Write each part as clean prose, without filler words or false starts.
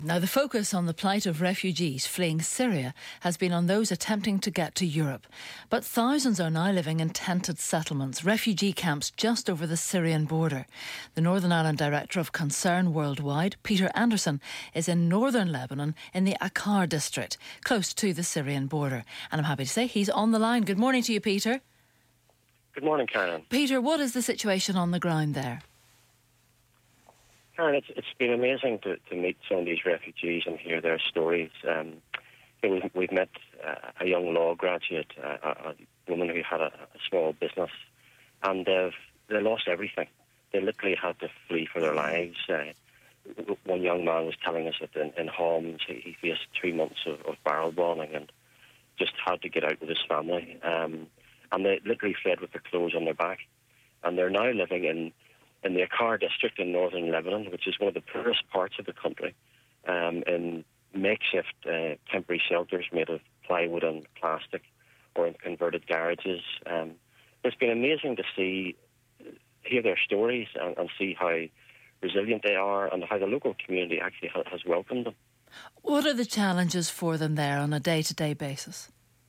Now, the focus on the plight of refugees fleeing Syria has been on those attempting to get to Europe. But thousands are now living in tented settlements, refugee camps just over the Syrian border. The Northern Ireland Director of Concern Worldwide, Peter Anderson, is in northern Lebanon in the Akkar district, close to the Syrian border. And I'm happy to say he's on the line. Good morning to you, Peter. Good morning, Karen. Peter, what is the situation on the ground there? Karen, it's been amazing to meet some of these refugees and hear their stories. We've met a young law graduate, a woman who had a small business, and they lost everything. They literally had to flee for their lives. One young man was telling us that in Homs he faced 3 months of barrel bombing and just had to get out with his family. And they literally fled with their clothes on their back. And they're now living in the Akkar district in northern Lebanon, which is one of the poorest parts of the country, in makeshift temporary shelters made of plywood and plastic, or in converted garages. It's been amazing to hear their stories and see how resilient they are and how the local community actually has welcomed them. What are the challenges for them there on a day-to-day basis?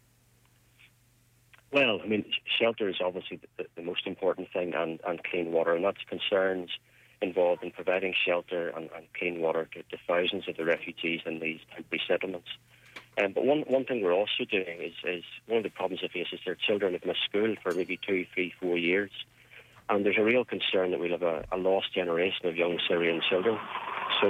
Well, I mean, shelter is obviously the most important thing, and clean water, and that's concerns involved in providing shelter and clean water to thousands of the refugees in these temporary settlements. But one thing we're also doing is one of the problems they face is their children have missed school for maybe 2, 3, 4 years, and there's a real concern that we'll have a lost generation of young Syrian children. So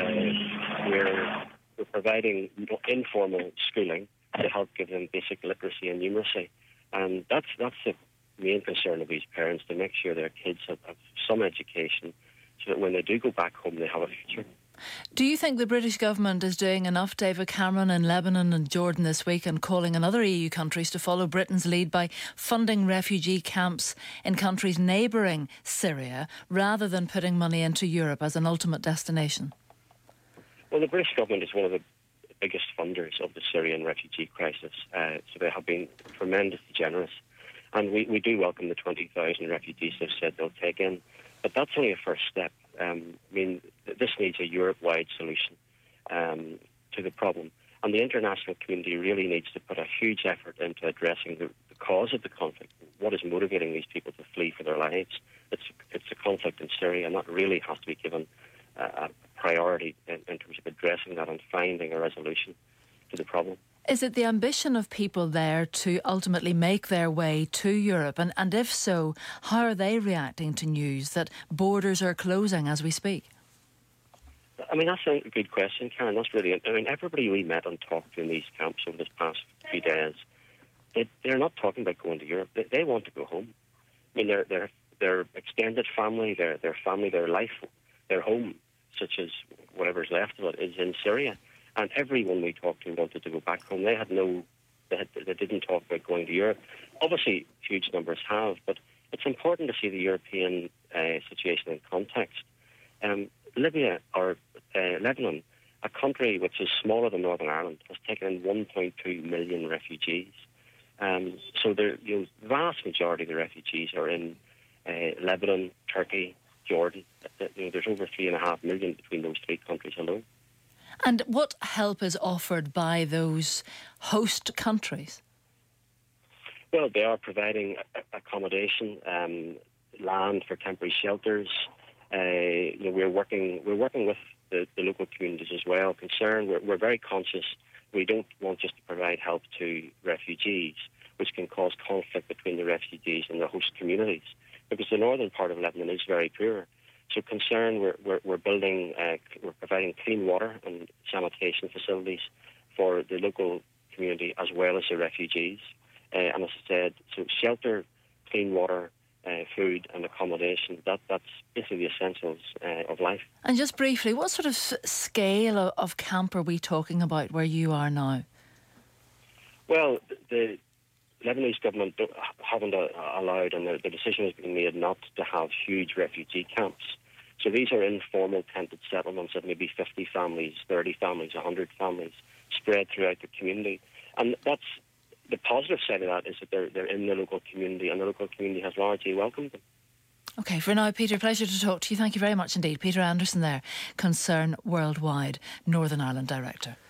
we're providing informal schooling to help give them basic literacy and numeracy. And that's the main concern of these parents, to make sure their kids have some education so that when they do go back home, they have a future. Do you think the British government is doing enough, David Cameron, in Lebanon and Jordan this week, and calling on other EU countries to follow Britain's lead by funding refugee camps in countries neighbouring Syria rather than putting money into Europe as an ultimate destination? Well, the British government is one of the biggest funders of the Syrian refugee crisis, so they have been tremendously generous, and we do welcome the 20,000 refugees they've said they'll take in, but that's only a first step. I mean, this needs a Europe-wide solution to the problem, and the international community really needs to put a huge effort into addressing the cause of the conflict. What is motivating these people to flee for their lives? It's a conflict in Syria, and that really has to be given a priority in terms of addressing that and finding a resolution to the problem. Is it the ambition of people there to ultimately make their way to Europe? And if so, how are they reacting to news that borders are closing as we speak? I mean, that's a good question, Karen. That's really, I mean, everybody we met and talked to in these camps over this past few days, they're not talking about going to Europe. They want to go home. I mean, their extended family, their family, their life, their home, such as whatever's left of it, is in Syria. And everyone we talked to wanted to go back home. They didn't talk about going to Europe. Obviously, huge numbers have, but it's important to see the European situation in context. Lebanon, a country which is smaller than Northern Ireland, has taken in 1.2 million refugees. So the vast majority of the refugees are in Lebanon, Turkey, Jordan. There's over 3.5 million between those three countries alone. And what help is offered by those host countries? Well, they are providing accommodation, land for temporary shelters. We're working with the local communities as well. We're very conscious. We don't want just to provide help to refugees, which can cause conflict between the refugees and the host communities, because the northern part of Lebanon is very poor. So we're building, we're providing clean water and sanitation facilities for the local community as well as the refugees. And as I said, so shelter, clean water, food and accommodation, that's basically the essentials of life. And just briefly, what sort of scale of camp are we talking about where you are now? Well, the Lebanese government haven't allowed, and the decision has been made not to have huge refugee camps. So these are informal tented settlements of maybe 50 families, 30 families, 100 families spread throughout the community. And that's the positive side of that, is that they're in the local community, and the local community has largely welcomed them. OK, for now, Peter, pleasure to talk to you. Thank you very much indeed. Peter Anderson there, Concern Worldwide, Northern Ireland Director.